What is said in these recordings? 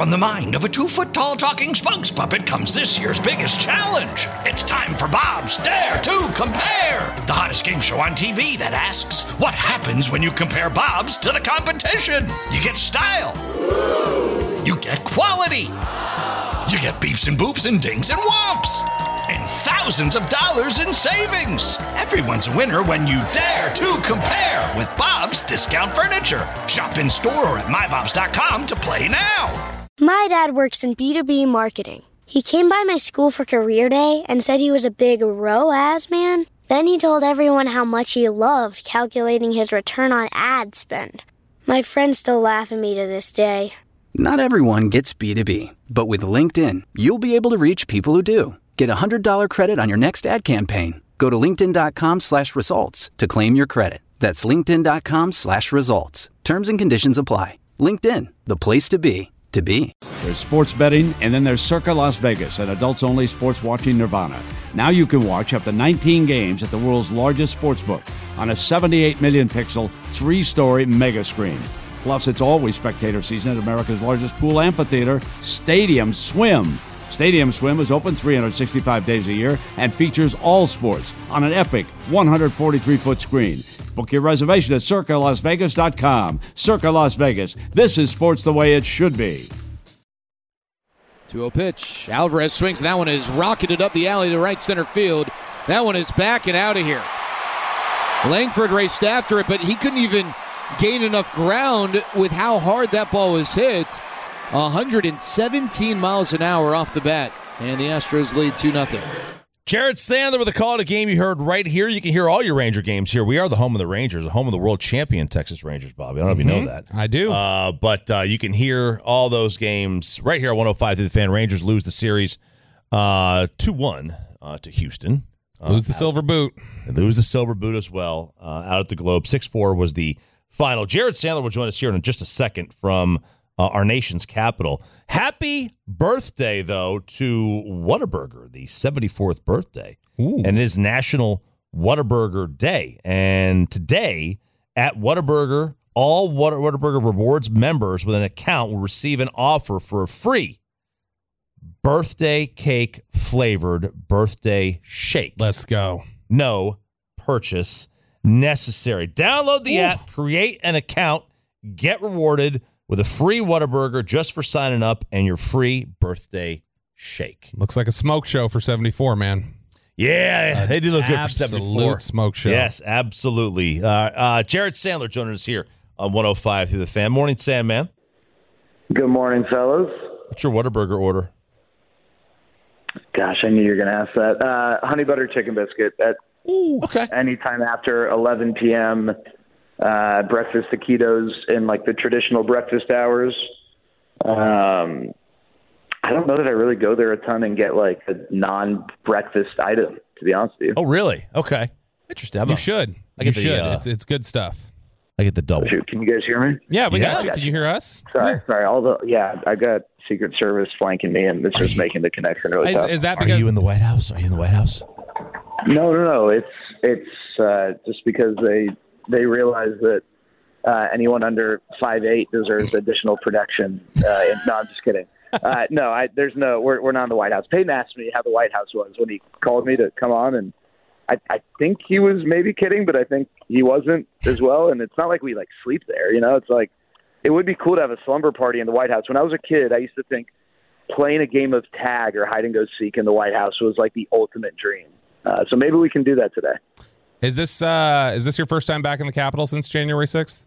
From the mind of a 2-foot-tall talking spokes puppet comes this year's biggest challenge. It's time for Bob's Dare to Compare, the hottest game show on TV that asks, what happens when you compare Bob's to the competition? You get style. You get quality. You get beeps and boops and dings and whomps. And thousands of dollars in savings. Everyone's a winner when you dare to compare with Bob's Discount Furniture. Shop in store or at mybobs.com to play now. My dad works in B2B marketing. He came by my school for career day and said he was a big ROAS man. Then he told everyone how much he loved calculating his return on ad spend. My friends still laugh at me to this day. Not everyone gets B2B, but with LinkedIn, you'll be able to reach people who do. Get a $100 credit on your next ad campaign. Go to linkedin.com/results to claim your credit. That's linkedin.com/results. Terms and conditions apply. LinkedIn, the place to be. There's sports betting, and then there's Circa Las Vegas, an adults-only sports watching nirvana. Now you can watch up to 19 games at the world's largest sportsbook on a 78 million pixel, 3-story mega screen. Plus, it's always spectator season at America's largest pool amphitheater, Stadium Swim. Stadium Swim is open 365 days a year and features all sports on an epic 143-foot screen. Book your reservation at CircaLasVegas.com. Circa Las Vegas. This is sports the way it should be. 2-0 pitch. Alvarez swings. That one is rocketed up the alley to right center field. That one is back and out of here. Langford raced after it, but he couldn't even gain enough ground with how hard that ball was hit. 117 miles an hour off the bat, and the Astros lead 2-0. Jared Sandler with a call to game you heard right here. You can hear all your Ranger games here. We are the home of the Rangers, the home of the world champion Texas Rangers, Bobby. I don't know if you know that. I do. But you can hear all those games right here at 105 through the Fan. Rangers lose the series 2-1 to Houston. Lose the silver boot. And lose the silver boot as well out at the Globe. 6-4 was the final. Jared Sandler will join us here in just a second from our nation's capital. Happy birthday, though, to Whataburger, the 74th birthday. Ooh. And it is National Whataburger Day. And today at Whataburger, all Whataburger Rewards members with an account will receive an offer for a free birthday cake flavored birthday shake. Let's go. No purchase necessary. Download the app, create an account, get rewarded with a free Whataburger just for signing up and your free birthday shake. Looks like a smoke show for 74, man. Yeah, they do look good for 74. Absolute smoke show. Yes, absolutely. Jared Sandler joining us here on 105 through the Fan. Morning, Sam, man. Good morning, fellas. What's your Whataburger order? Gosh, I knew you were going to ask that. Honey butter chicken biscuit at anytime after 11 p.m., breakfast taquitos in like the traditional breakfast hours. I don't know that I really go there a ton and get like a non-breakfast item, to be honest with you. Oh, really? Okay. Interesting. You should. You should. It's good stuff. I get the double. Shoot, can you guys hear me? Yeah, we got you. Can you hear us? Sorry. I got Secret Service flanking me, and it's just making the connection really tough. Is that because... Are you in the White House? No. It's just because they realize that anyone under 5'8" deserves additional protection. No, I'm just kidding. We're not in the White House. Peyton asked me how the White House was when he called me to come on, and I think he was maybe kidding, but I think he wasn't as well. And it's not like we like sleep there, you know. It's like it would be cool to have a slumber party in the White House. When I was a kid, I used to think playing a game of tag or hide and go seek in the White House was like the ultimate dream. So maybe we can do that today. Is this your first time back in the Capitol since January 6th?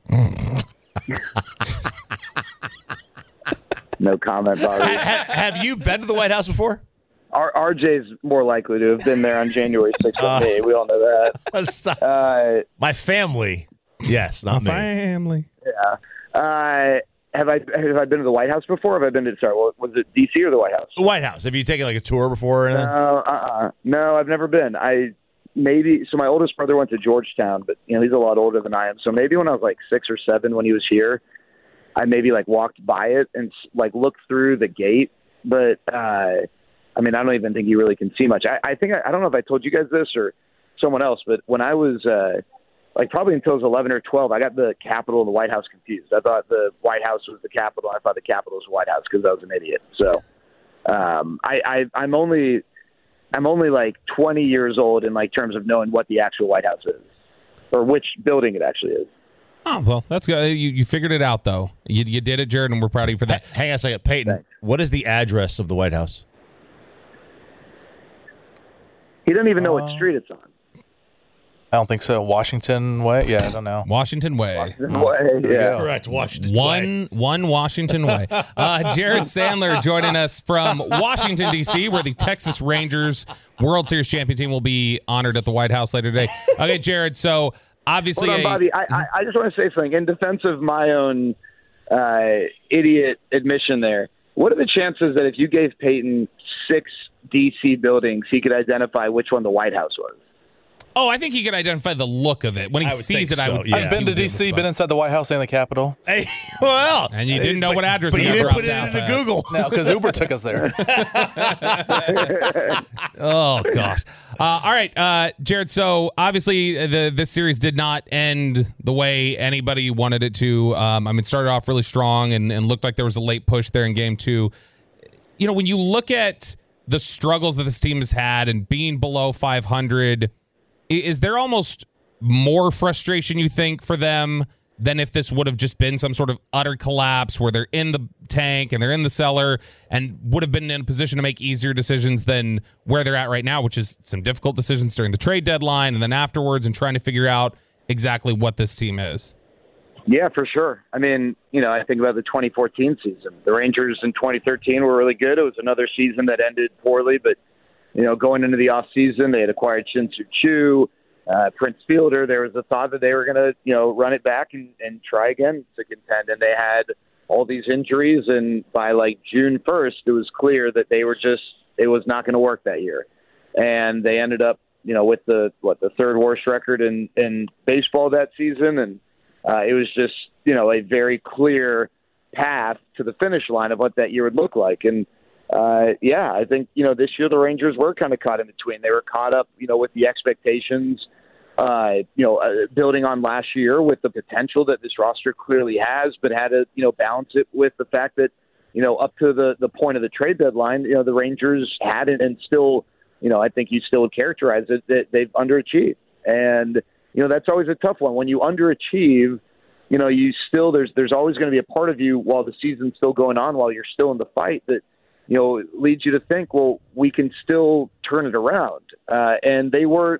No comment, Bobby. Have you been to the White House before? RJ's more likely to have been there on January 6th than me. We all know that. My family. Yes, not me. Family. Yeah. Have I been to the White House before? Have I been to, was it D.C. or the White House? The White House. Have you taken like a tour before? Or anything? No, I've never been. So my oldest brother went to Georgetown, but he's a lot older than I am. So maybe when I was like 6 or 7 when he was here, I maybe like walked by it and like looked through the gate. But I don't even think you really can see much. I don't know if I told you guys this or someone else, but when I was like probably until I was 11 or 12, I got the Capitol and the White House confused. I thought the White House was the Capitol. I thought the Capitol was the White House because I was an idiot. So I'm only like 20 years old in like terms of knowing what the actual White House is or which building it actually is. Oh, well, that's good. You figured it out, though. You did it, Jared, and we're proud of you for that. Hang on a second. Peyton, Thanks. What is the address of the White House? He doesn't even know what street it's on. I don't think so. Washington Way? Yeah, I don't know. Washington Way. Yeah. Correct. Washington Way. One Washington Way. Jared Sandler joining us from Washington, D.C., where the Texas Rangers World Series champion team will be honored at the White House later today. Okay, Jared, so obviously... Hold on, Bobby. I just want to say something. In defense of my own idiot admission there, what are the chances that if you gave Peyton 6 D.C. buildings, he could identify which one the White House was? Oh, I think he can identify the look of it. When he sees it, so, I would. yeah. I've been to D.C., been inside the White House and the Capitol. Hey, well. And you didn't know what address but you you didn't dropped put it out into at. Google. No, because Uber took us there. Oh, gosh. All right, Jared, so obviously this series did not end the way anybody wanted it to. It started off really strong and looked like there was a late push there in Game 2. You know, when you look at the struggles that this team has had and being below 500, is there almost more frustration, you think, for them than if this would have just been some sort of utter collapse where they're in the tank and they're in the cellar and would have been in a position to make easier decisions than where they're at right now, which is some difficult decisions during the trade deadline and then afterwards and trying to figure out exactly what this team is? Yeah, for sure. I mean, I think about the 2014 season. The Rangers in 2013 were really good. It was another season that ended poorly, but going into the offseason, they had acquired Shin-Soo Choo, Prince Fielder. There was a thought that they were going to, run it back and try again to contend. And they had all these injuries. And by like June 1st, it was clear that it was not going to work that year. And they ended up, with the third worst record in baseball that season. And it was just, a very clear path to the finish line of what that year would look like. And, I think, this year the Rangers were kind of caught in between. They were caught up, with the expectations, building on last year with the potential that this roster clearly has, but had to, balance it with the fact that, up to the point of the trade deadline, the Rangers had it and still, I think you still would characterize it that they've underachieved. And, that's always a tough one. When you underachieve, you still, there's always going to be a part of you while the season's still going on, while you're still in the fight that, leads you to think, well, we can still turn it around. And they were,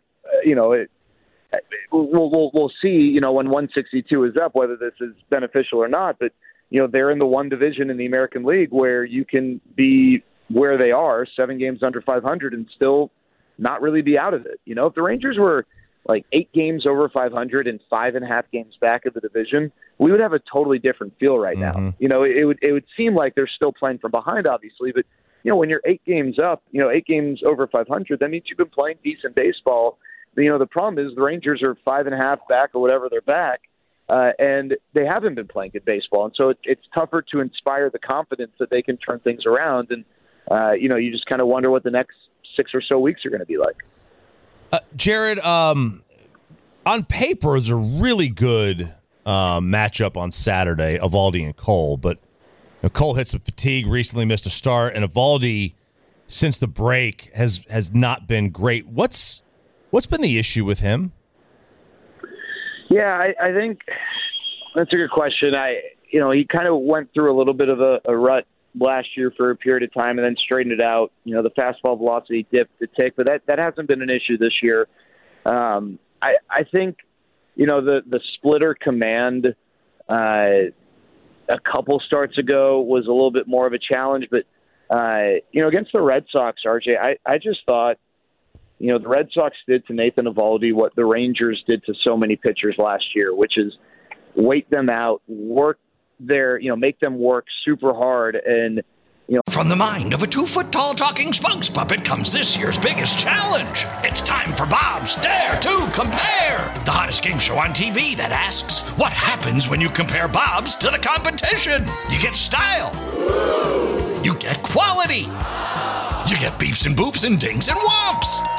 we'll see, when 162 is up, whether this is beneficial or not. But, they're in the one division in the American League where you can be where they are, 7 games under 500, and still not really be out of it. If the Rangers were like 8 games over 500 and 5.5 games back of the division, we would have a totally different feel right now. It would seem like they're still playing from behind, obviously, but when you're 8 games up, 8 games over 500, that means you've been playing decent baseball. The problem is the Rangers are 5.5 back or whatever they're back, and they haven't been playing good baseball, and so it's tougher to inspire the confidence that they can turn things around. And you just kind of wonder what the next 6 or so weeks are going to be like. Jared, on paper, it's a really good matchup on Saturday, Eovaldi and Cole. But Cole hit some fatigue, recently missed a start, and Eovaldi, since the break, has not been great. What's been the issue with him? Yeah, I think that's a good question. He kind of went through a little bit of a rut last year for a period of time and then straightened it out. The fastball velocity dipped a tick, but that hasn't been an issue this year. I think, the splitter command a couple starts ago was a little bit more of a challenge, but, against the Red Sox, RJ, I just thought, the Red Sox did to Nathan Eovaldi what the Rangers did to so many pitchers last year, which is wait them out, work make them work super hard. And, From the mind of a 2-foot-tall talking spokes puppet comes this year's biggest challenge. It's time for Bob's Dare to Compare, the hottest game show on TV that asks, what happens when you compare Bob's to the competition? You get style. You get quality. You get beeps and boops and dings and whomps. And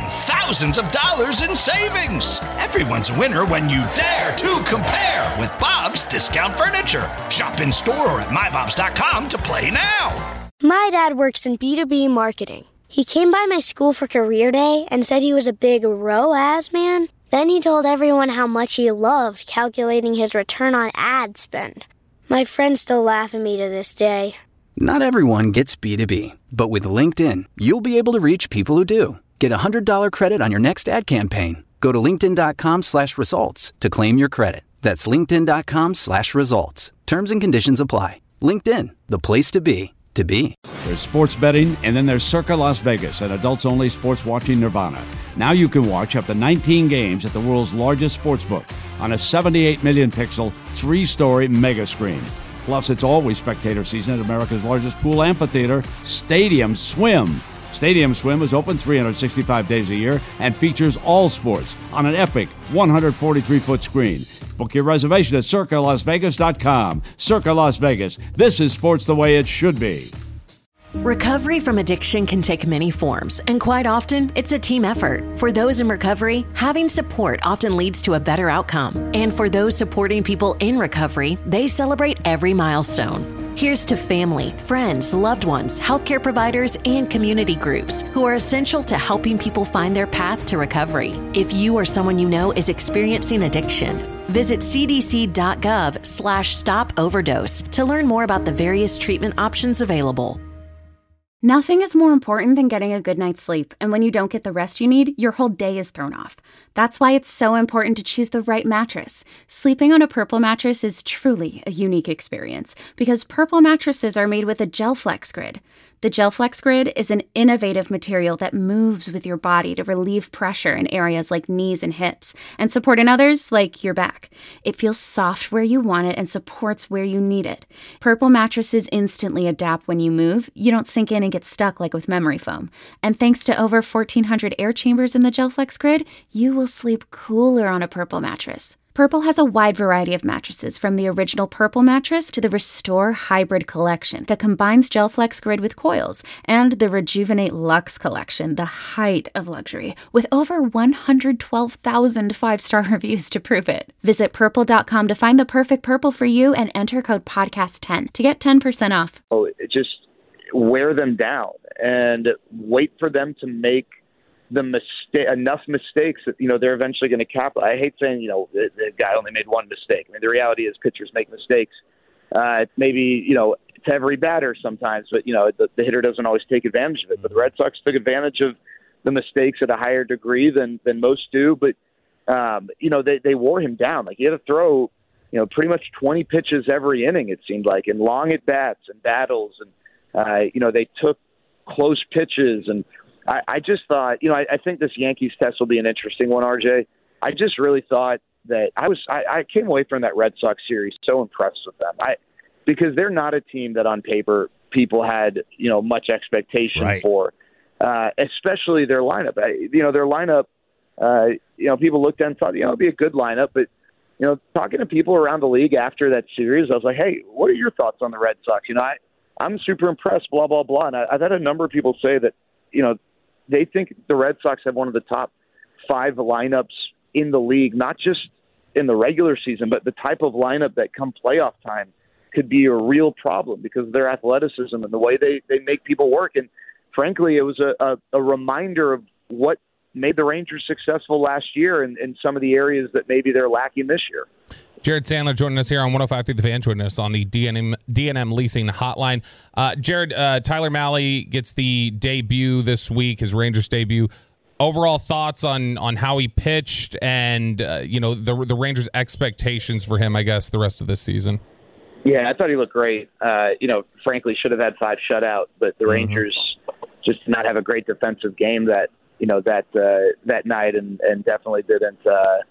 thousands of dollars in savings. Everyone's a winner when you dare to compare with Bob's Discount Furniture. Shop in store or at mybobs.com to play now. My dad works in B2B marketing. He came by my school for career day and said he was a big ROAS man. Then he told everyone how much he loved calculating his return on ad spend. My friends still laugh at me to this day. Not everyone gets B2B, but with LinkedIn, you'll be able to reach people who do. Get a $100 credit on your next ad campaign. Go to linkedin.com/results to claim your credit. That's linkedin.com/results. Terms and conditions apply. LinkedIn, the place to be. There's sports betting, and then there's Circa Las Vegas, an adults-only sports watching nirvana. Now you can watch up to 19 games at the world's largest sportsbook on a 78 million pixel, 3-story mega screen. Plus, it's always spectator season at America's largest pool amphitheater, Stadium Swim. Stadium Swim is open 365 days a year and features all sports on an epic 143-foot screen. Book your reservation at CircaLasVegas.com. Circa Las Vegas. This is sports the way it should be. Recovery from addiction can take many forms, and quite often, it's a team effort. For those in recovery, having support often leads to a better outcome. And for those supporting people in recovery, they celebrate every milestone. Here's to family, friends, loved ones, healthcare providers, and community groups who are essential to helping people find their path to recovery. If you or someone you know is experiencing addiction, visit cdc.gov/stop-overdose to learn more about the various treatment options available. Nothing is more important than getting a good night's sleep, and when you don't get the rest you need, your whole day is thrown off. That's why it's so important to choose the right mattress. Sleeping on a Purple mattress is truly a unique experience because Purple mattresses are made with a GelFlex Grid. The GelFlex Grid is an innovative material that moves with your body to relieve pressure in areas like knees and hips and support in others like your back. It feels soft where you want it and supports where you need it. Purple mattresses instantly adapt when you move. You don't sink in and get stuck like with memory foam. And thanks to over 1,400 air chambers in the GelFlex Grid, you will sleep cooler on a Purple mattress. Purple has a wide variety of mattresses, from the original Purple mattress to the Restore Hybrid collection that combines GelFlex Grid with coils, and the Rejuvenate Luxe collection, the height of luxury, with over 112,000 five-star reviews to prove it. Visit Purple.com to find the perfect Purple for you and enter code podcast10 to get 10% off. Just wear them down and wait for them to make enough mistakes that, they're eventually going to capitalize. I hate saying, the guy only made one mistake. I mean, the reality is pitchers make mistakes. Maybe, to every batter sometimes, but, the hitter doesn't always take advantage of it. But the Red Sox took advantage of the mistakes at a higher degree than most do. But, they wore him down. Like, he had to throw, pretty much 20 pitches every inning, it seemed like, and long at-bats and battles. And, they took close pitches. And I just thought, I think this Yankees test will be an interesting one, RJ. I just really thought that I came away from that Red Sox series so impressed with them. Because they're not a team that on paper people had, much expectation for, especially their lineup. Their lineup, people looked at and thought, it'd be a good lineup. But, talking to people around the league after that series, I was like, hey, what are your thoughts on the Red Sox? I'm super impressed, blah, blah, blah. And I've had a number of people say that, they think the Red Sox have one of the top 5 lineups in the league, not just in the regular season, but the type of lineup that come playoff time could be a real problem because of their athleticism and the way they make people work. And frankly, it was a reminder of what made the Rangers successful last year in some of the areas that maybe they're lacking this year. Jared Sandler joining us here on 105.3 The Fan, joining us on the DNM Leasing Hotline. Jared, Tyler Mahle gets the debut this week, his Rangers debut. Overall thoughts on how he pitched and, the Rangers' expectations for him, I guess, the rest of this season? Yeah, I thought he looked great. Frankly, should have had 5 shutouts, but the Rangers just did not have a great defensive game that night and definitely didn't,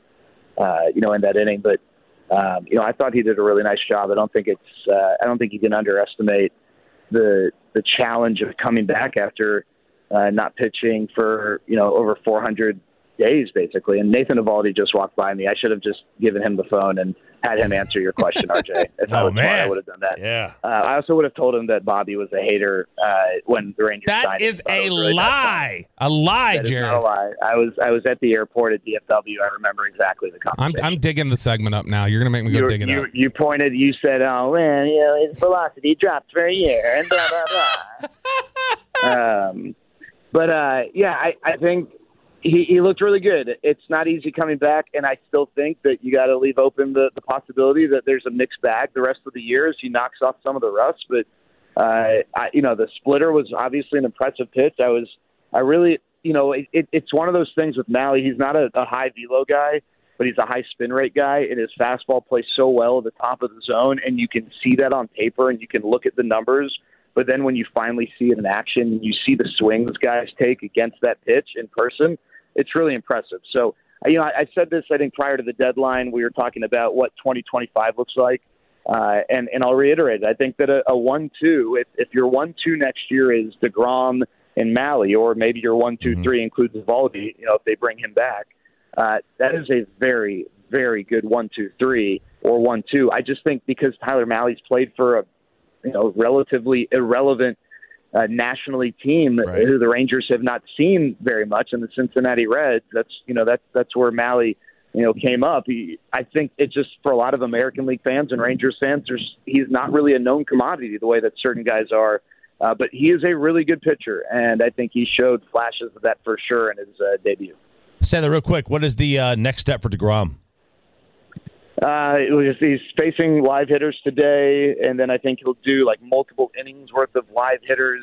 in that inning. But, I thought he did a really nice job. I don't think you can underestimate the challenge of coming back after not pitching for, over 400 days, basically. And Nathan Eovaldi just walked by me. I should have just given him the phone and had him answer your question, RJ. If I was smart, I would have done that. Yeah. I also would have told him that Bobby was a hater when the Rangers signed him. That is a lie. A lie, Jared. Not a lie. I was at the airport at DFW. I remember exactly the conversation. I'm digging the segment up now. You're going to make me go dig it up. You pointed. You said, "Oh, well, his velocity dropped for a year," and blah blah blah. But I think he looked really good. It's not easy coming back, and I still think that you got to leave open the possibility that there's a mixed bag the rest of the year as he knocks off some of the rust. But the splitter was obviously an impressive pitch. I really, it's one of those things with Mahle. He's not a high velo guy, but he's a high spin rate guy, and his fastball plays so well at the top of the zone, and you can see that on paper, and you can look at the numbers. But then when you finally see it in action, you see the swings guys take against that pitch in person, it's really impressive. So, I said this, I think, prior to the deadline. We were talking about what 2025 looks like. And I'll reiterate, I think that a 1-2, if your 1-2 next year is DeGrom and Mahle, or maybe your 1-2-3 includes Eovaldi, if they bring him back, that is a very, very good 1-2-3 or 1-2. I just think because Tyler Mahle's played for a relatively irrelevant nationally team who the Rangers have not seen very much in the Cincinnati Reds. That's where Mahle, came up. I think it just, for a lot of American League fans and Rangers fans, he's not really a known commodity the way that certain guys are. But he is a really good pitcher, and I think he showed flashes of that for sure in his debut. Say that real quick. What is the next step for DeGrom? He's facing live hitters today, and then I think he'll do like multiple innings worth of live hitters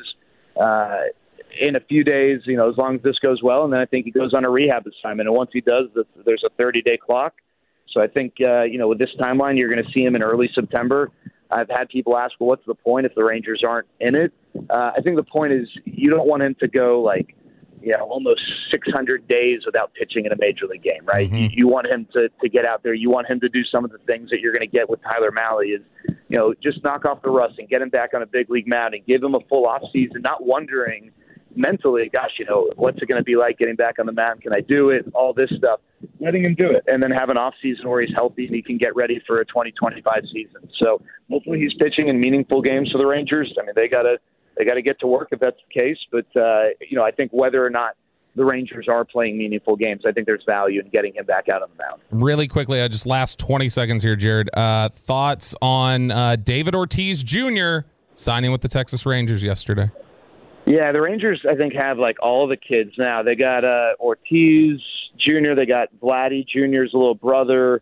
in a few days, as long as this goes well. And then I think he goes on a rehab assignment. And once he does, there's a 30-day clock. So I think, with this timeline, you're going to see him in early September. I've had people ask, well, what's the point if the Rangers aren't in it? I think the point is you don't want him to go almost 600 days without pitching in a major league game, right? Mm-hmm. You want him to get out there. You want him to do some of the things that you're going to get with Tyler Mahle is, just knock off the rust and get him back on a big league mound and give him a full off season, not wondering mentally, gosh, what's it going to be like getting back on the mound? Can I do it? All this stuff. Letting him do it and then have an off season where he's healthy and he can get ready for a 2025 season. So hopefully he's pitching in meaningful games for the Rangers. I mean, they got to get to work if that's the case. But, I think whether or not the Rangers are playing meaningful games, I think there's value in getting him back out on the mound. Really quickly, just last 20 seconds here, Jared. Thoughts on David Ortiz Jr. signing with the Texas Rangers yesterday? Yeah, the Rangers, I think, have all the kids now. They got Ortiz Jr., they got Vladdy Jr.'s little brother.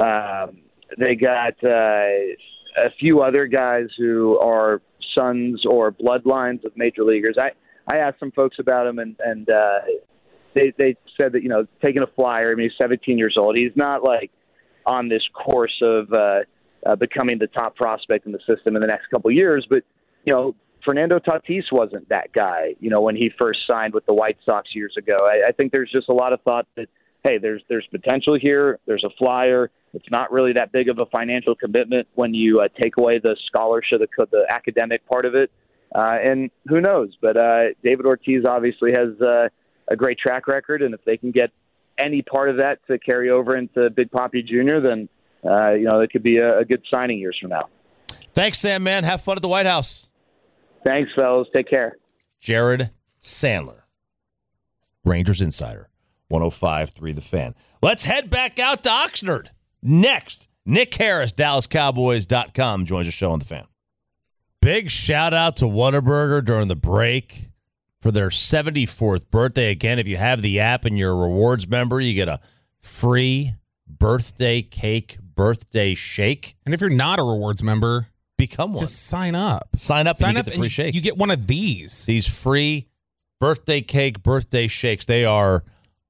They got a few other guys who are sons or bloodlines of major leaguers. I asked some folks about him, and they said that, taking a flyer, he's 17 years old. He's not, on this course of becoming the top prospect in the system in the next couple of years. But, Fernando Tatis wasn't that guy, when he first signed with the White Sox years ago. I think there's just a lot of thought that, hey, there's potential here. There's a flyer. It's not really that big of a financial commitment when you take away the scholarship, the academic part of it. And who knows? But David Ortiz obviously has a great track record, and if they can get any part of that to carry over into Big Papi Jr., then it could be a good signing years from now. Thanks, Sam, man. Have fun at the White House. Thanks, fellas. Take care. Jared Sandler, Rangers Insider, 105.3 The Fan. Let's head back out to Oxnard. Next, Nick Harris, DallasCowboys.com, joins the show on The Fan. Big shout-out to Whataburger during the break for their 74th birthday. Again, if you have the app and you're a rewards member, you get a free birthday cake, birthday shake. And if you're not a rewards member, become one. Just sign up. Sign up and you get the free shake. You get one of these. These free birthday cake, birthday shakes. They are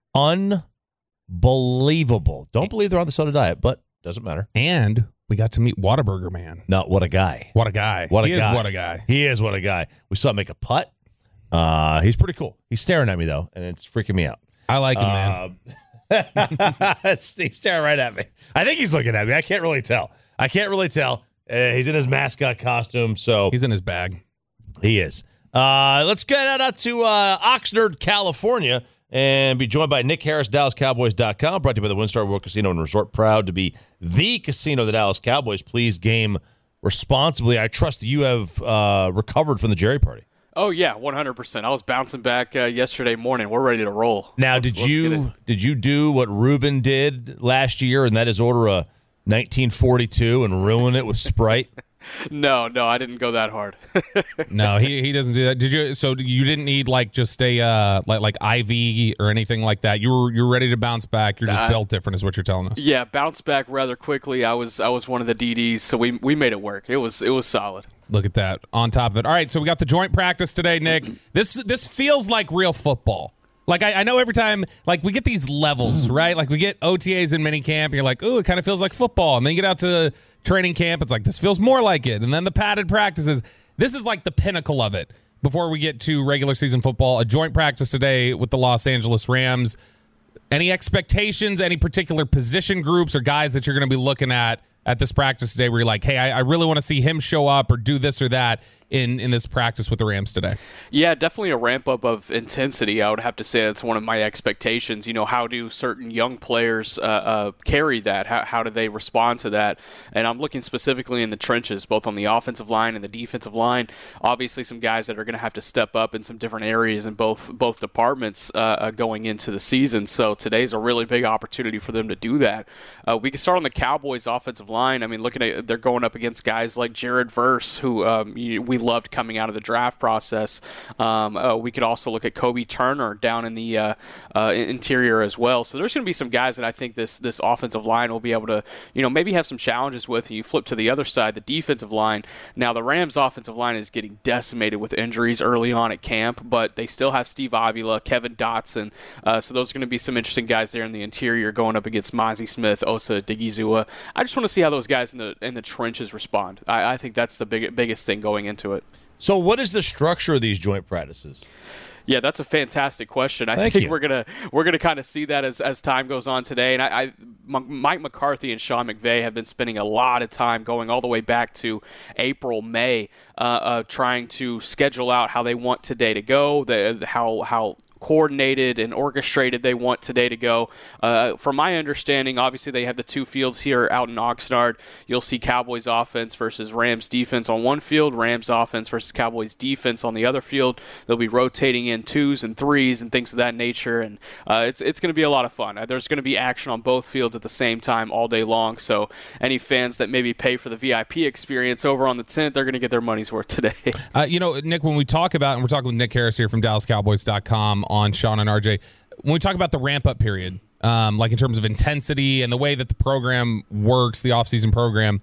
unbelievable. Don't believe they're on the soda diet, but doesn't matter. And we got to meet Whataburger Man. No, what a guy. What a guy. He is what a guy. He is what a guy. We saw him make a putt. He's pretty cool. He's staring at me, though, and it's freaking me out. I like him, man. He's staring right at me. I think he's looking at me. I can't really tell. He's in his mascot costume, so he's in his bag. He is. Let's get out to Oxnard, California. and be joined by Nick Harris, DallasCowboys.com, brought to you by the WinStar World Casino and Resort, proud to be the casino of the Dallas Cowboys. Please game responsibly. I trust that you have recovered from the Jerry party. Oh, yeah, 100%. I was bouncing back yesterday morning. We're ready to roll. Now, did you do what Ruben did last year, and that is order a 1942 and ruin it with Sprite? No, I didn't go that hard. No, he doesn't do that. Did you? So you didn't need like just a like IV or anything like that. You're ready to bounce back. You're just built different, is what you're telling us. Yeah, bounced back rather quickly. I was one of the DDs, so we made it work. It was solid. Look at that. On top of it. All right, so we got the joint practice today, Nick. This feels like real football. Like, I know every time, like, we get these levels, right? Like, we get OTAs in minicamp, and you're like, ooh, it kind of feels like football. And then you get out to training camp, it's like, this feels more like it. And then the padded practices. This is like the pinnacle of it before we get to regular season football. A joint practice today with the Los Angeles Rams. Any expectations, any particular position groups or guys that you're going to be looking at this practice today where you're like, hey, I really want to see him show up or do this or that in this practice with the Rams today? Yeah, definitely a ramp up of intensity. I would have to say that's one of my expectations. You know, how do certain young players carry that? How do they respond to that? And I'm looking specifically in the trenches, both on the offensive line and the defensive line. Obviously, some guys that are going to have to step up in some different areas in both departments going into the season. So today's a really big opportunity for them to do that. We can start on the Cowboys' offensive line. I mean, looking at they're going up against guys like Jared Verse, who we loved coming out of the draft process. We could also look at Kobe Turner down in the interior as well. So there's going to be some guys that I think this offensive line will be able to, maybe have some challenges with. And you flip to the other side, the defensive line. Now, the Rams' offensive line is getting decimated with injuries early on at camp, but they still have Steve Avila, Kevin Dotson. So those are going to be some interesting guys there in the interior going up against Mozzie Smith, Osa Digizua. I just want to see how those guys in the trenches respond. I think that's the biggest thing going into it. So what is the structure of these joint practices? Yeah, that's a fantastic question. I think we're gonna kind of see that as time goes on today. And Mike McCarthy and Sean McVay have been spending a lot of time going all the way back to April, May, trying to schedule out how they want today to go, how coordinated and orchestrated they want today to go. From my understanding, obviously they have the two fields here out in Oxnard. You'll see Cowboys offense versus Rams defense on one field, Rams offense versus Cowboys defense on the other field. They'll be rotating in 2s and 3s and things of that nature, and it's going to be a lot of fun. There's going to be action on both fields at the same time all day long, so any fans that maybe pay for the VIP experience over on the tent, they're going to get their money's worth today. Nick, when we talk about, and we're talking with Nick Harris here from DallasCowboys.com on Sean and RJ, when we talk about the ramp-up period, like in terms of intensity and the way that the program works, the offseason program,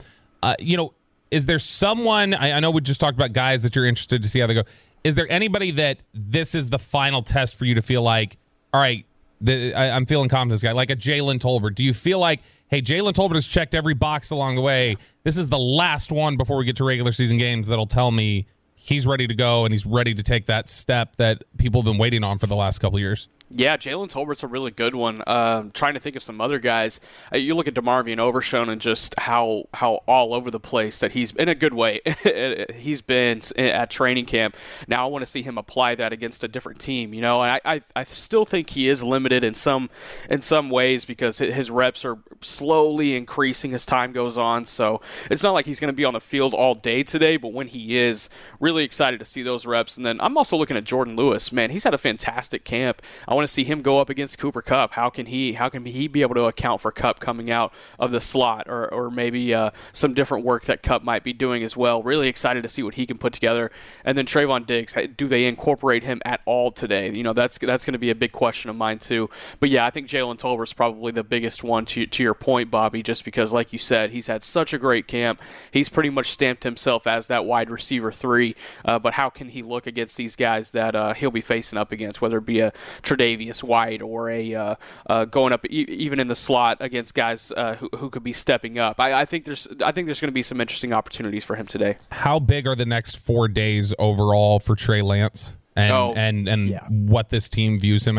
is there someone, I know we just talked about guys that you're interested to see how they go. Is there anybody that this is the final test for you to feel like, all right, I'm feeling confident this guy, like a Jalen Tolbert? Do you feel like, hey, Jalen Tolbert has checked every box along the way. This is the last one before we get to regular season games that'll tell me he's ready to go and he's ready to take that step that people have been waiting on for the last couple of years? Yeah, Jalen Tolbert's a really good one. Trying to think of some other guys. You look at DeMarvion Overshown and just how all over the place that he's, in a good way, he's been at training camp. Now I want to see him apply that against a different team. And I still think he is limited in some ways because his reps are slowly increasing as time goes on. So it's not like he's going to be on the field all day today, but when he is, really excited to see those reps. And then I'm also looking at Jordan Lewis. Man, he's had a fantastic camp. I want to see him go up against Cooper Kupp. How can he be able to account for Kupp coming out of the slot, or maybe some different work that Kupp might be doing as well? Really excited to see what he can put together. And then Trayvon Diggs, do they incorporate him at all today? That's going to be a big question of mine too. But yeah, I think Jalen Tolbert's probably the biggest one to your point, Bobby, just because, like you said, he's had such a great camp. He's pretty much stamped himself as that wide receiver 3. But how can he look against these guys that he'll be facing up against, whether it be a Tre'Davious White or a going up even in the slot against guys who could be stepping up? I think there's going to be some interesting opportunities for him today. How big are the next 4 days overall for Trey Lance and what this team views him as?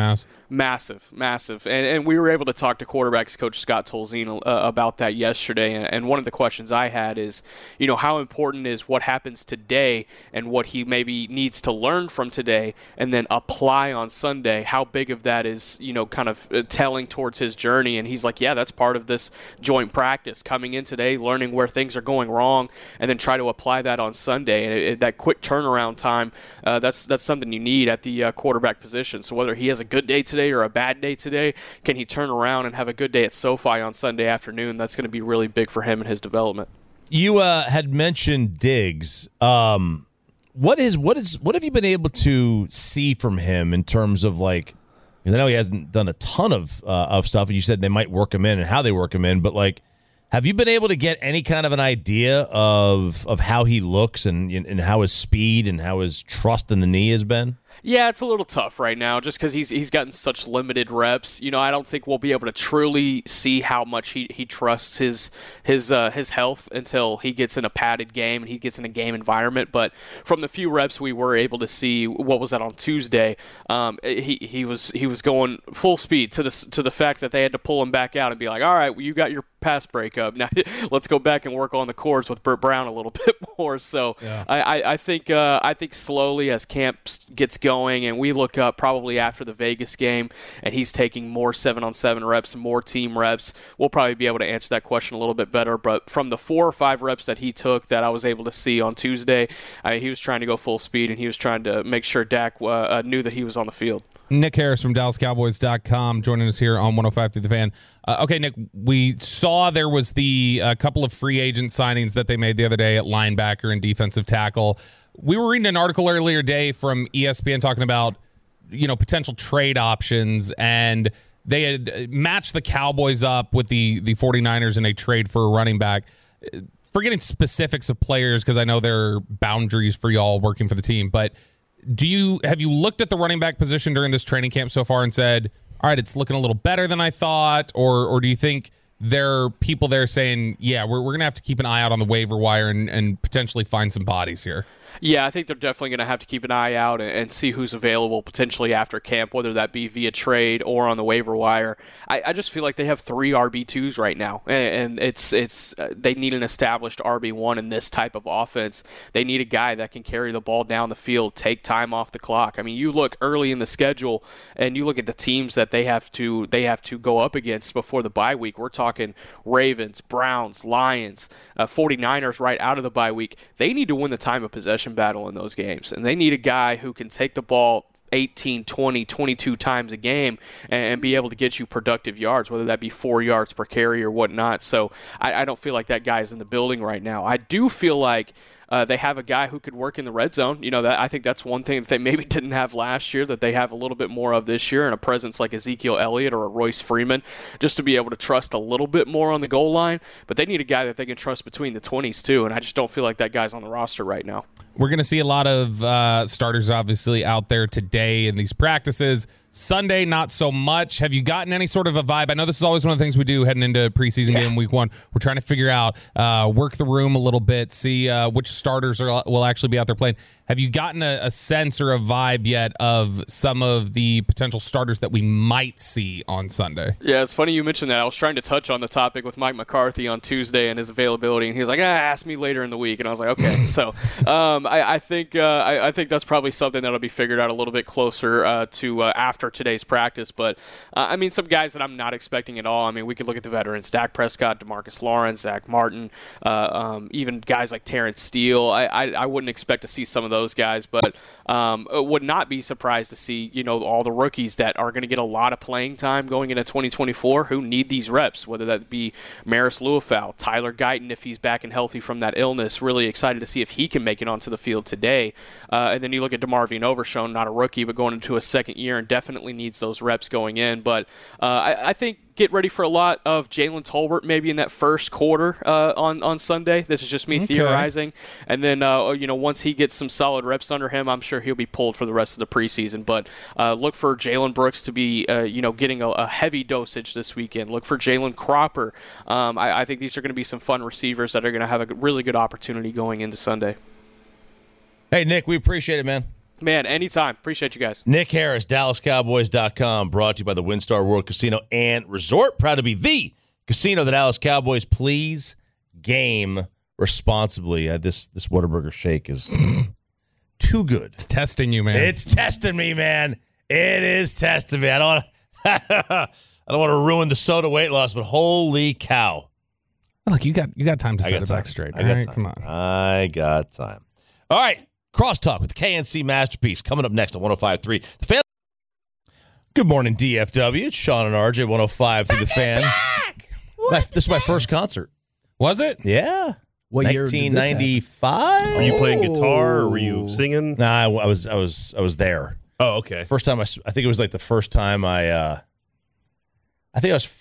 Massive. And we were able to talk to quarterbacks coach Scott Tolzien about that yesterday. And one of the questions I had is, how important is what happens today and what he maybe needs to learn from today and then apply on Sunday? How big of that is, kind of telling towards his journey? And he's like, yeah, that's part of this joint practice. Coming in today, learning where things are going wrong, and then try to apply that on Sunday. And that quick turnaround time, that's something you need at the quarterback position. So whether he has a good day today or a bad day today, can he turn around and have a good day at SoFi on Sunday afternoon? That's going to be really big for him and his development. You had mentioned Diggs. What have you been able to see from him in terms of because I know he hasn't done a ton of stuff, and you said they might work him in and how they work him in, but have you been able to get any kind of an idea of how he looks and how his speed and how his trust in the knee has been? Yeah, it's a little tough right now just because he's gotten such limited reps. I don't think we'll be able to truly see how much he trusts his health until he gets in a padded game and he gets in a game environment. But from the few reps we were able to see, what was that on Tuesday? He was going full speed to the fact that they had to pull him back out and be like, all right, well, you got your pass breakup. Now let's go back and work on the chords with Burt Brown a little bit more. So yeah. I think slowly as camp gets going and we look up probably after the Vegas game and he's taking more 7-on-7 reps, more team reps, we'll probably be able to answer that question a little bit better. But from the 4 or 5 reps that he took that I was able to see on Tuesday, he was trying to go full speed and he was trying to make sure Dak knew that he was on the field. Nick Harris from DallasCowboys.com joining us here on 105 through the Fan. Okay, Nick, we saw there was the couple of free agent signings that they made the other day at linebacker and defensive tackle. We were reading an article earlier today from ESPN talking about, potential trade options, and they had matched the Cowboys up with the 49ers in a trade for a running back. Forgetting specifics of players because I know there are boundaries for y'all working for the team, but have you looked at the running back position during this training camp so far and said, all right, it's looking a little better than I thought, or do you think there are people there saying, yeah, we're going to have to keep an eye out on the waiver wire and potentially find some bodies here? Yeah, I think they're definitely going to have to keep an eye out and see who's available potentially after camp, whether that be via trade or on the waiver wire. I just feel like they have 3 RB2s right now, and it's they need an established RB1 in this type of offense. They need a guy that can carry the ball down the field, take time off the clock. I mean, you look early in the schedule and you look at the teams that they have to go up against before the bye week. We're talking Ravens, Browns, Lions, 49ers right out of the bye week. They need to win the time of possession battle in those games, and they need a guy who can take the ball 18, 20, 22 times a game and be able to get you productive yards, whether that be 4 yards per carry or whatnot. So I don't feel like that guy is in the building right now. I do feel like they have a guy who could work in the red zone. I think that's one thing that they maybe didn't have last year that they have a little bit more of this year, and a presence like Ezekiel Elliott or a Royce Freeman, just to be able to trust a little bit more on the goal line. But they need a guy that they can trust between the 20s too, and I just don't feel like that guy's on the roster right now. We're going to see a lot of starters obviously out there today in these practices. Sunday, not so much. Have you gotten any sort of a vibe? I know this is always one of the things we do heading into preseason game week 1. We're trying to figure out, work the room a little bit, see which starters will actually be out there playing. Have you gotten a sense or a vibe yet of some of the potential starters that we might see on Sunday? Yeah, it's funny you mentioned that. I was trying to touch on the topic with Mike McCarthy on Tuesday and his availability, and he was like, ask me later in the week. And I was like, okay. So I think that's probably something that'll be figured out a little bit closer to after today's practice. But, some guys that I'm not expecting at all. I mean, we could look at the veterans, Dak Prescott, DeMarcus Lawrence, Zach Martin, even guys like Terrence Steele. I wouldn't expect to see some of those guys, but would not be surprised to see, all the rookies that are going to get a lot of playing time going into 2024 who need these reps, whether that be Maris Luafau, Tyler Guyton if he's back and healthy from that illness. Really excited to see if he can make it onto the field today. And then you look at DeMarvion Overshown, not a rookie, but going into a second year and definitely needs those reps going in. But I think get ready for a lot of Jalen Tolbert maybe in that first quarter on Sunday. This is just me theorizing. And then, once he gets some solid reps under him, I'm sure he'll be pulled for the rest of the preseason. But look for Jalen Brooks to be, getting a heavy dosage this weekend. Look for Jalen Cropper. I think these are going to be some fun receivers that are going to have a really good opportunity going into Sunday. Hey, Nick, we appreciate it, man. Man, anytime. Appreciate you guys. Nick Harris, DallasCowboys.com, brought to you by the WinStar World Casino and Resort. Proud to be the casino of the Dallas Cowboys. Please game responsibly. This Whataburger shake is too good. It's testing you, man. It's testing me, man. It is testing me. I don't want to ruin the soda weight loss, but holy cow. Look, you got time to set it back straight. All right, come on. I got time. All right. Crosstalk with the KNC Masterpiece coming up next on 105.3. The Fan. Good morning, DFW. It's Sean and RJ, 105 through the Fan. This is my first concert. Was it? Yeah. What year? 1995. Were you playing guitar or were you singing? No, I was there. Oh, okay. First time I think it was like the first time I think I was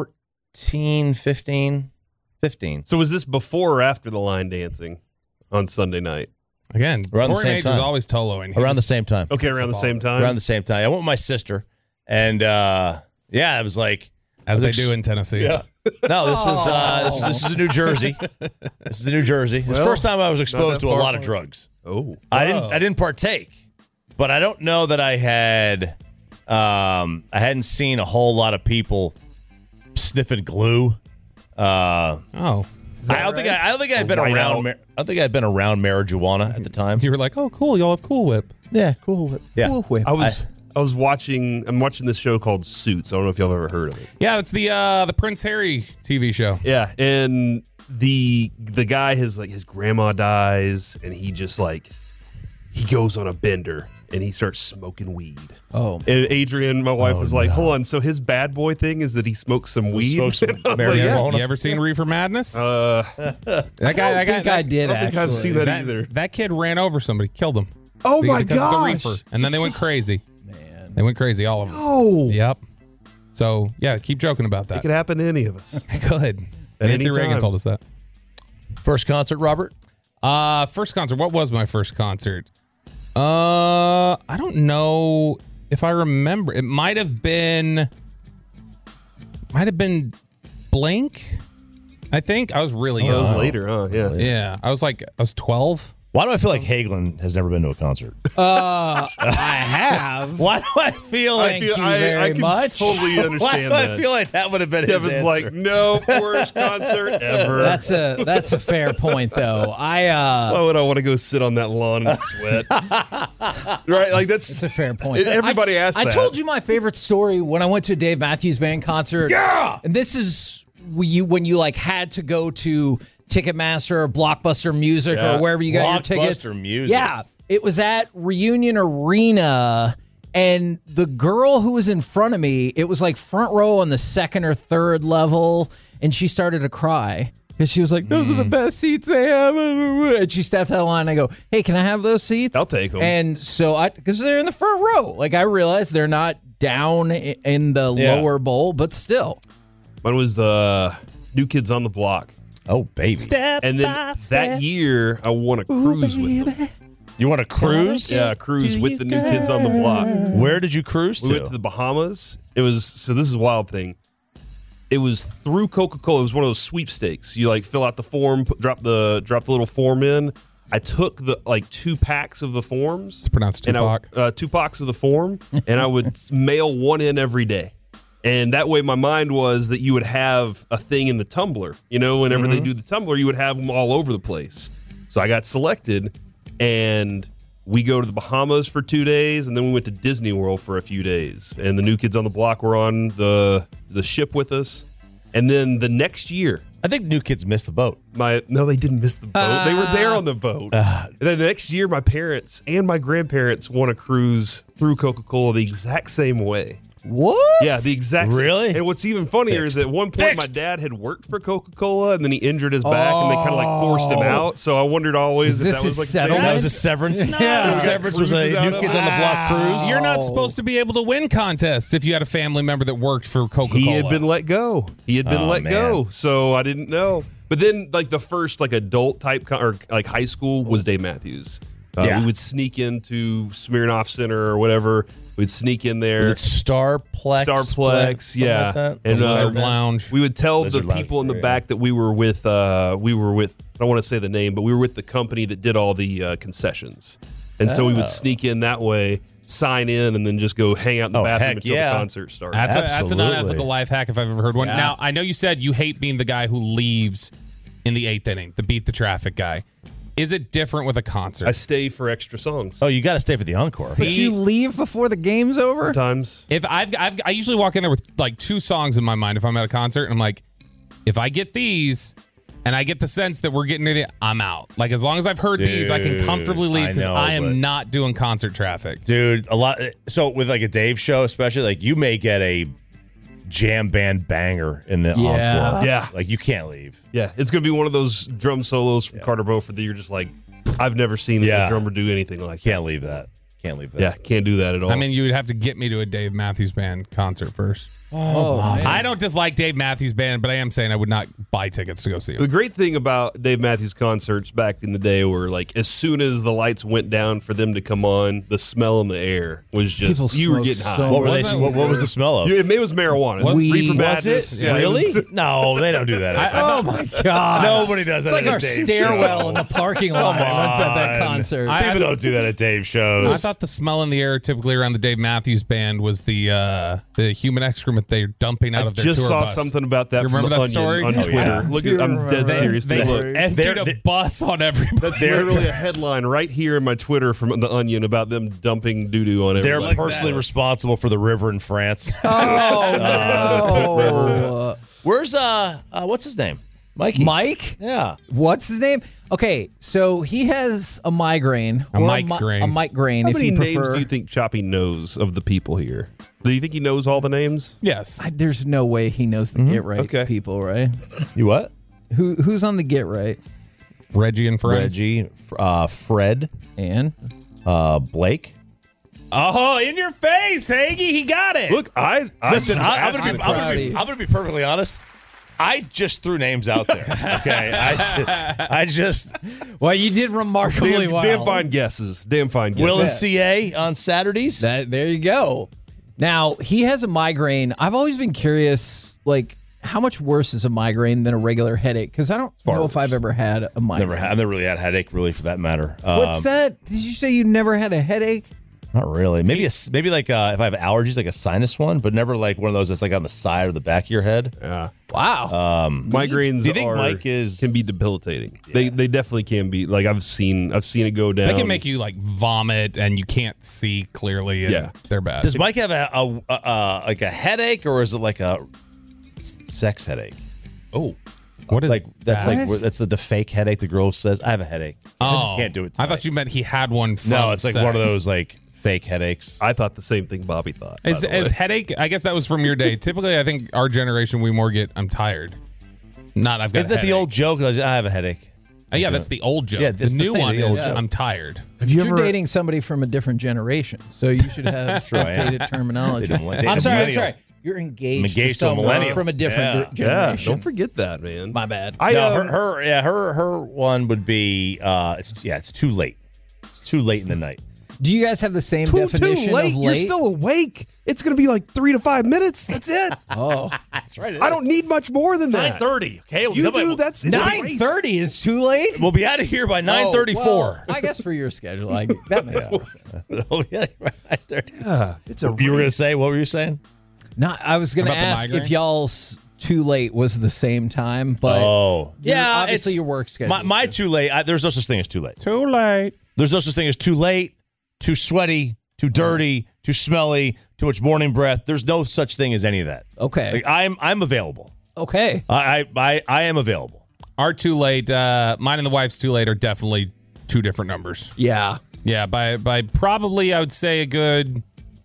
14, 15. So was this before or after the line dancing on Sunday night? Again, around the Corey same Majors time. is always Toloing. Around the same time. Okay, around the same time. Around the same time. I went with my sister, and it was like as they do in Tennessee. Yeah. No, this was this is New Jersey. This is New Jersey. This is the first time I was exposed to a lot of drugs. Oh, I didn't partake, but I don't know that I had. I hadn't seen a whole lot of people sniffing glue. I don't think I'd been around. I don't think I'd been around marijuana at the time. You were like, "Oh, cool! Y'all have Cool Whip." Yeah, Cool Whip. Yeah, Cool Whip. I'm watching this show called Suits. I don't know if y'all have ever heard of it. Yeah, it's the Prince Harry TV show. Yeah, and the guy his grandma dies, and he just he goes on a bender and he starts smoking weed. Oh, and Adrian, my wife, was like, "Hold on, so his bad boy thing is that he smokes some weed." Marijuana. You ever seen Reefer Madness? I think I did. I don't think I've seen that either. That kid ran over somebody, killed him. Oh my because of the gosh! reefer. And then they went crazy. Man, they went crazy, all of them. Oh, yep. So yeah, keep joking about that. It could happen to any of us. It could. Nancy Reagan told us that. First concert, Robert? First concert. What was my first concert? I don't know if I remember. It might have been Blink. I think I was really young. That was later, huh? Yeah. Yeah. I was 12. Why do I feel like Hagelin has never been to a concert? I have. Why do I feel Thank you very much. Totally understand Why do that. I feel like that would have been his Kevin's answer? like, no, worst concert ever. That's a fair point, though. Why would I want to go sit on that lawn and sweat? Right? Like that's a fair point. Everybody asks that. I told you my favorite story when I went to a Dave Matthews Band concert. Yeah. And this is when you had to go to Ticketmaster or Blockbuster Music or wherever you got your tickets. Blockbuster Music. Yeah. It was at Reunion Arena, and the girl who was in front of me, it was like front row on the second or third level, and she started to cry because she was like, "Those are the best seats they have." And she stepped out of the line. I go, "Hey, can I have those seats?" I'll take them. And so because they're in the front row, I realized they're not down in the lower bowl, but still. Mine was the New Kids on the Block. Oh, baby. And then that year, I won a cruise with them. You want to cruise? Yeah, a cruise with the New Kids on the Block. Where did you cruise to? We went to the Bahamas. This is a wild thing. It was through Coca-Cola. It was one of those sweepstakes. You fill out the form, drop the little form in. I took the 2 packs of the forms. It's pronounced Tupac. 2 packs of the form, and I would mail one in every day. And that way my mind was that you would have a thing in the tumbler. Whenever they do the tumbler, you would have them all over the place. So I got selected, and we go to the Bahamas for 2 days, and then we went to Disney World for a few days. And the New Kids on the Block were on the ship with us. And then the next year, I think New Kids missed the boat. No, they didn't miss the boat. They were there on the boat. And then the next year, my parents and my grandparents won a cruise through Coca-Cola the exact same way. What? Yeah, the exact same. Really? And what's even funnier is that at one point my dad had worked for Coca-Cola, and then he injured his back, and they kind of forced him out. So I wondered always Is if this that was his a thing. settlement? That was a severance? Yeah. So severance was a New Kids on the Block cruise? You're not supposed to be able to win contests if you had a family member that worked for Coca-Cola. He had been let go. Go. So I didn't know. But then the first adult type or high school was Dave Matthews. We would sneak into Smirnoff Center or whatever. We'd sneak in there. Was it Starplex? Starplex, yeah. Like that? And Lizard Lounge. We would tell Lizard the people Lounge, in the back that we were with. I don't want to say the name, but we were with the company that did all the concessions. And so we would sneak in that way, sign in, and then just go hang out in the bathroom until the concert started. That's an unethical life hack if I've ever heard one. Yeah. Now, I know you said you hate being the guy who leaves in the 8th inning, the beat the traffic guy. Is it different with a concert? I stay for extra songs. Oh, you got to stay for the encore. But you leave before the game's over? Sometimes. If I usually walk in there with like 2 songs in my mind if I'm at a concert, and I'm like, if I get these and I get the sense that we're getting to the, I'm out. Like, as long as I've heard these, I can comfortably leave because I am not doing concert traffic. Dude, a lot. So with like a Dave show, especially, like you may get a jam band banger in the encore. Yeah. Like you can't leave. Yeah, it's going to be one of those drum solos from Carter Beauford that you're just like, I've never seen a drummer do anything like that. Can't leave that. Can't leave that. Yeah, can't do that at all. I mean, you would have to get me to a Dave Matthews Band concert first. man. I don't dislike Dave Matthews Band, but I am saying I would not buy tickets to go see him. The great thing about Dave Matthews concerts back in the day were like as soon as the lights went down for them to come on, the smell in the air was just People you were smoke getting high. so What was the smell of? It was marijuana. Was Reefer it? Madness. Yeah, Really? it was- No, they don't do that. Oh my God! Nobody does It's that. like at our a Dave stairwell show. in the parking lot Come at that on. concert. People don't do that at Dave shows. I thought the smell in the air typically around the Dave Matthews Band was the human excrement they're dumping out I of their just tour saw bus. something about that You from remember the that Onion story? on Twitter. Look at, I'm dead serious. They Look, emptied a bus on everybody. that's literally a headline right here in my Twitter from the Onion about them dumping doo doo on They're everybody. personally responsible for the river in France. Oh no! Where's what's his name? Mikey. Mike? Yeah. What's his name? Okay, so he has a migraine. A or migraine. A migraine, How if many you names prefer. do you think Choppy knows of the people here? Do you think he knows all the names? Yes. There's no way he knows the Get Right people, right? You what? Who's on the Get Right? Reggie and friends. Reggie, Fred, and Blake. Oh, in your face, Hagee. He got it. Look, Listen, I'm I'm proud of you. gonna be perfectly honest. I just threw names out there. Okay, I just Well, you did remarkably well. Damn fine guesses. Damn fine guesses. Will and CA on Saturdays. There you go. Now, he has a migraine. I've always been curious, like, how much worse is a migraine than a regular headache? Because I don't know if I've ever had a migraine. I've never really had a headache, really, for that matter. What's that? Did you say you never had a headache? Not really. Maybe like if I have allergies, like a sinus one, but never like one of those that's like on the side or the back of your head. Yeah. Wow. Migraines Do you think Mike can be debilitating. They definitely can be. Like I've seen it go down. They can make you like vomit and you can't see clearly. And they're bad. Does Mike have a like a headache, or is it like a sex headache? Oh, what is like that's that? like that's the fake headache. The girl says, "I have a headache." Oh, can't do it. I thought you meant he had one. From No, it's like sex. one of those like fake headaches. I thought the same thing Bobby thought. Is headache? I guess that was from your day. Typically, I think our generation we more get I'm tired. Not I've got. Isn't that the headache. old joke? I have a headache. Yeah, that's the old joke. Yeah, the that's the new thing, one the old is joke. I'm tired. You're dating somebody from a different generation, so you should have True, I am. updated terminology. Dating a I'm sorry. millennial. You're engaged, I'm engaged to a someone millennial. from a different Yeah, generation. don't forget that, man. My bad. Her one would be it's too late. It's too late in the night. Do you guys have the same Too definition late. of late? You're still awake. It's going to be like 3 to 5 minutes. That's it. Oh, That's right. I don't need much more than that. 9:30. Okay, You do. That's it's a race. 9:30 is too late. We'll be out of here by 9:34. Well, I guess for your schedule, that makes more sense. We'll be out of here by 9:30. Yeah, it's a. You were gonna race. say what were you saying? No, I was going to About the ask migraine? if y'all's too late was the same time, but obviously your work schedule. My too late. There's no such thing as too late. Too late. There's no such thing as too late, too sweaty, too dirty, too smelly, too much morning breath. There's no such thing as any of that. Okay. Like, I'm available. Okay. I am available. Our too late. Mine and the wife's too late are definitely two different numbers. Yeah. Yeah, by probably I would say a good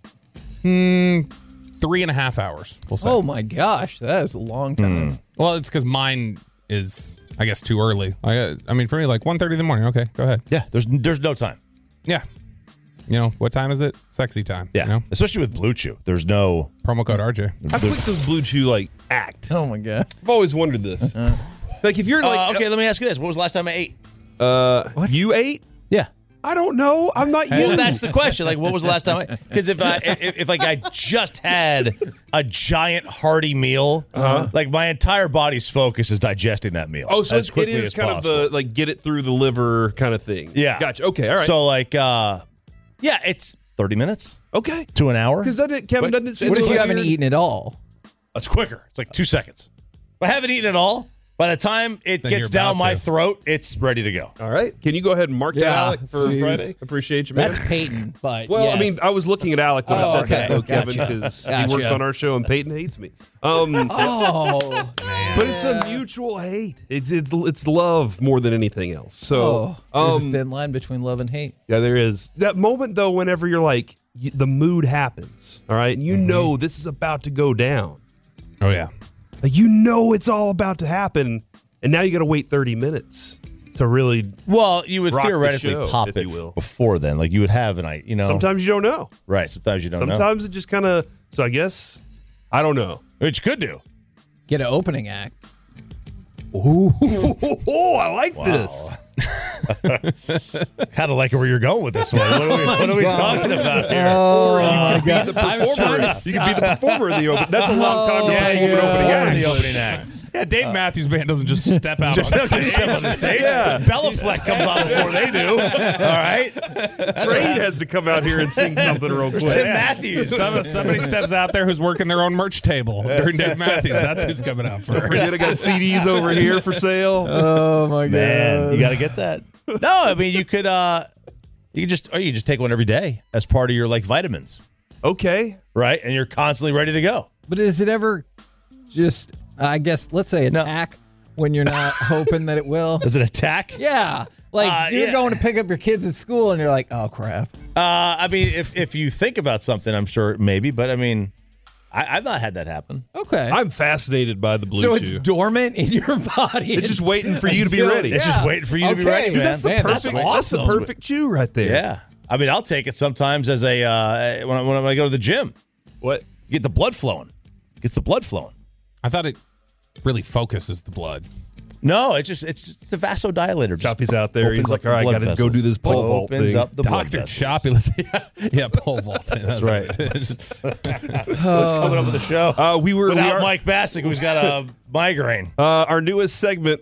3.5 hours. We'll say. Oh my gosh, that is a long time. Well, it's because mine is, I guess, too early. I mean, for me, like 1:30 in the morning. Okay, go ahead. Yeah, there's no time. Yeah. You know, what time is it? Sexy time. Yeah, You know? especially with Blue Chew. There's no Promo code RJ. How quick does Blue Chew like act? Oh my god. I've always wondered this. Like if you're like okay, let me ask you this: when was the last time I ate? You ate? Yeah. I don't know. I'm not you. Well, that's the question. Like, what was the last time? Because if I just had a giant hearty meal, like my entire body's focus is digesting that meal. Oh, so as it quickly is as kind possible. of the like get it through the liver kind of thing. Yeah. Gotcha. Okay. All right. So like, it's 30 minutes. Okay. To an hour. Because Kevin doesn't it seem What if you weird? haven't eaten at all? It's quicker. It's like 2 seconds. If I haven't eaten at all, by the time it Then gets you're down about my to. throat, it's ready to go. All right. Can you go ahead and mark that, Yeah, Alec, for please. Friday? Appreciate you, man. That's Peyton, but Well, yes. I mean, I was looking at Alec when I said that, though, Kevin, Gotcha. because Gotcha. he works on our show and Peyton hates me. Oh, But it's a mutual hate. It's love more than anything else. So, there's a thin line between love and hate. yeah, there is that moment though. Whenever you're like, the mood happens, all right, and you know this is about to go down. Oh yeah. Like you know it's all about to happen, and now you got to wait 30 minutes to really. Well, you would rock the theoretically show, pop if it you will. before then. Like you would have Sometimes you don't know. Right. Sometimes you don't know. Sometimes it just kind of. So I guess I don't know. Which you could do. Get an opening act. Ooh, I like this. Kind of like where you're going with this one. What are we talking about here? Or you could be the performer. You could be the performer of the open. That's a long time to perform an opening act. The opening act. Yeah, Dave Matthews Band doesn't just step out on stage. Step on the stage. Yeah. Bella Fleck comes on before they do. All right. Trade has to come out here and sing something real quick. Tim Matthews. Somebody steps out there who's working their own merch table during Dave Matthews. That's who's coming out first. I got CDs over here for sale. Oh my god, Man, you got to get that. No, I mean you could just take one every day as part of your like vitamins, Okay. right? And you're constantly ready to go. But is it ever just? I guess let's say attack when you're not hoping that it will. Is it attack? Yeah, like you're going to pick up your kids at school and you're like, oh crap. I mean, if you think about something, I'm sure maybe, but I mean, I've not had that happen. Okay, I'm fascinated by the blue so chew. it's dormant in your body. It's just waiting for you to be ready. It's just waiting for you to be ready, Dude, man. that's the perfect. That's the perfect chew right there. Yeah. I mean, I'll take it sometimes as a when I go to the gym. What? You get the blood flowing. Gets the blood flowing. I thought it really focuses the blood. No, it's a vasodilator. Choppy's out there. He's like, all right, got to go do this pole vault Opens thing. up the blood Dr. vessels. Choppy. Yeah, pole vaulting. That's right. What's coming up with the show? We are Mike Bassick, who's got a migraine. Our newest segment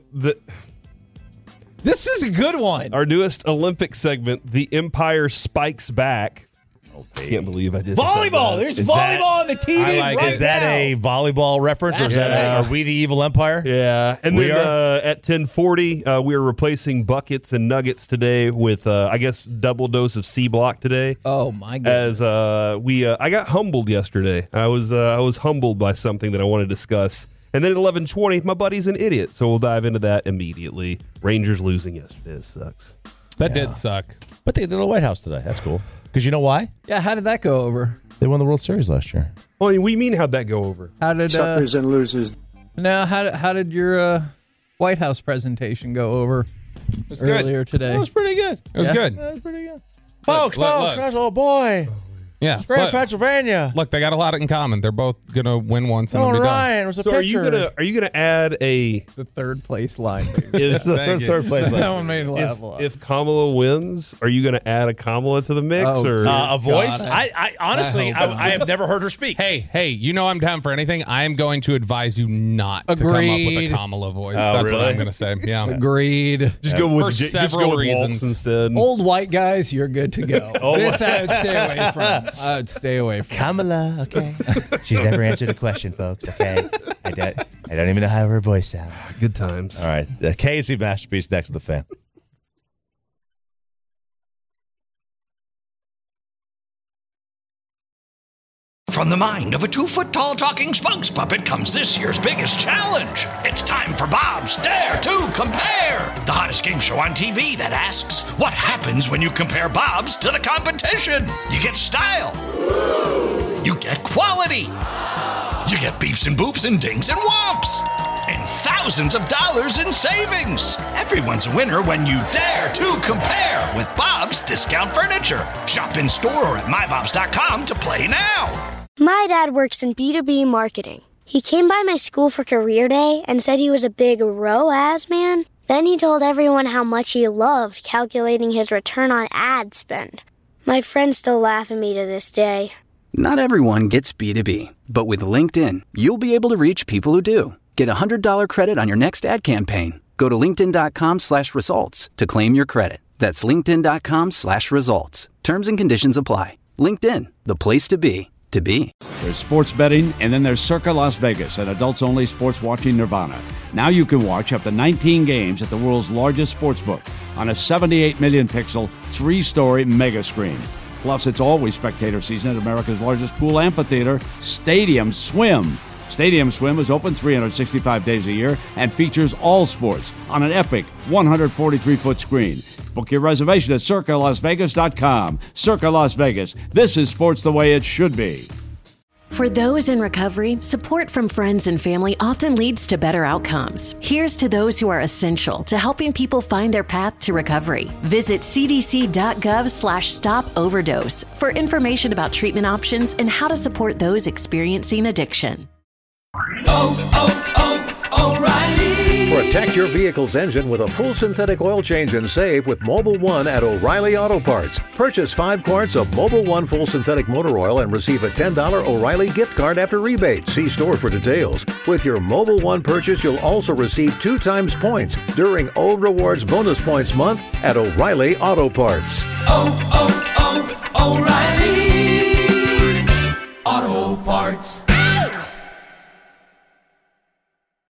This is a good one. Our newest Olympic segment, The Empire Spikes Back. I can't believe I just Volleyball. There's volleyball on the TV right Is that now. a volleyball reference, or is that are we the evil empire? Yeah, and We then at 10:40, we are replacing buckets and nuggets today with, I guess, double dose of C Block today. Oh my goodness! As I got humbled yesterday. I was humbled by something that I want to discuss. And then at 11:20, my buddy's an idiot, so we'll dive into that immediately. Rangers losing yesterday. It sucks. That did suck. But they did the White House today. That's cool. Because you know why? Yeah, how did that go over? They won the World Series last year. Well, what do you mean? How'd that go over? How did Suckers and losers. Now, how did your White House presentation go over was good. earlier today? It was pretty good. It was good. That was pretty good. Folks, look. that's oh boy. Yeah. Great Look, Pennsylvania. look, they got a lot in common. They're both going to win once and Nolan they'll be done. Ryan was a So pitcher. are you gonna add a The third place line. if, Thank you. third place. That one made me laugh a lot. if Kamala wins? Are you gonna add a Kamala to the mix Oh, or? A voice? God, I honestly, I hope not. I have never heard her speak. Hey, you know I'm down for anything. I am going to advise you not to come up with Agreed. a Kamala voice. Oh, That's really? what I'm going to say. Yeah. Agreed. just go with For just several go with Waltz reasons. instead. Old white guys, you're good to go. This I would stay away from. I would stay away from. Kamala, okay. She's never answered a question, folks. Okay, I don't even know how her voice sounds. Good times. All right, the KC Masterpiece next to the fan. From the mind of a 2-foot-tall talking spokes puppet comes this year's biggest challenge. It's time for Bob's Dare to Compare, the hottest game show on TV that asks, what happens when you compare Bob's to the competition? You get style. You get quality. You get beeps and boops and dings and whomps. And thousands of dollars in savings. Everyone's a winner when you dare to compare with Bob's Discount Furniture. Shop in store or at mybobs.com to play now. My dad works in B2B marketing. He came by my school for career day and said he was a big ROAS man. Then he told everyone how much he loved calculating his return on ad spend. My friends still laugh at me to this day. Not everyone gets B2B, but with LinkedIn, you'll be able to reach people who do. Get a $100 credit on your next ad campaign. Go to linkedin.com/results to claim your credit. That's linkedin.com/results. Terms and conditions apply. LinkedIn, the place to be, to be. There's sports betting, and then there's Circa Las Vegas, an adults-only sports watching nirvana. Now you can watch up to 19 games at the world's largest sportsbook on a 78 million pixel, 3-story mega screen. Plus, it's always spectator season at America's largest pool amphitheater, Stadium Swim. Stadium Swim is open 365 days a year and features all sports on an epic 143-foot screen. Book your reservation at CircaLasVegas.com. Circa Las Vegas. This is sports the way it should be. For those in recovery, support from friends and family often leads to better outcomes. Here's to those who are essential to helping people find their path to recovery. Visit cdc.gov/stop-overdose for information about treatment options and how to support those experiencing addiction. O'Reilly. Protect your vehicle's engine with a full synthetic oil change and save with Mobil 1 at O'Reilly Auto Parts. Purchase 5 quarts of Mobil 1 full synthetic motor oil and receive a $10 O'Reilly gift card after rebate. See store for details. With your Mobil 1 purchase, you'll also receive 2 times points during O Rewards Bonus Points Month at O'Reilly Auto Parts. O'Reilly Auto Parts.